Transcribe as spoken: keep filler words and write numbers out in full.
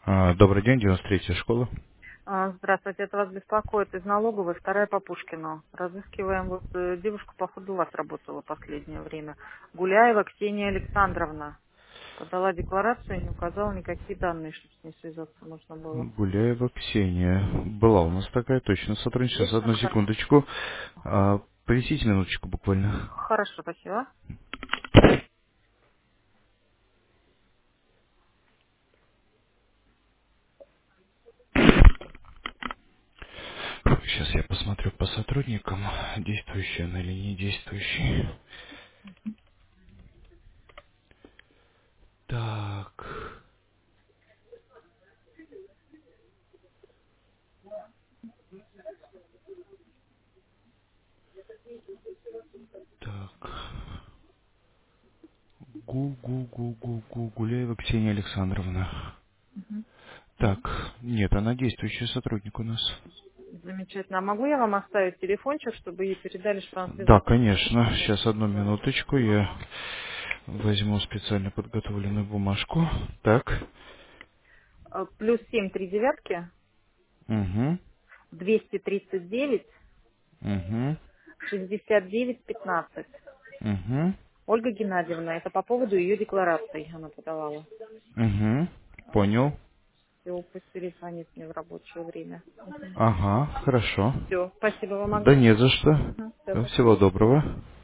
А, Добрый день, девяносто третья школа. А, Здравствуйте, это вас беспокоит из налоговой, вторая по Пушкину. Разыскиваем, вот э, девушка, походу, у вас работала последнее время. Гуляева Ксения Александровна. Подала декларацию и не указала никакие данные, чтобы с ней связаться можно было. Гуляева Ксения. Была у нас такая, точно, сотрудничество. Есть? Одну Ха- секундочку. Ага. А, Принесите минуточку буквально. Хорошо, спасибо. Сейчас я посмотрю по сотрудникам, действующий она или не действующий. Так, так. Гу-гу-гу-гу-гу. Гуляева Ксения Александровна. Так, нет, она действующий сотрудник у нас. Замечательно. А могу я вам оставить телефончик, чтобы ей передали, что она Да, связаться? конечно. Сейчас одну минуточку. Я Ага. возьму специально подготовленную бумажку. Так. Э, Плюс семь три девятки, Угу. двести тридцать девять, Угу. шестьдесят девять пятнадцать. Угу. Ольга Геннадьевна, это по поводу ее декларации она подавала. Угу. Понял. Все, пусть перезвонит мне в рабочее время. Ага, хорошо. Все, спасибо вам Да не огромное. за что. Все, до Всего свидания. доброго.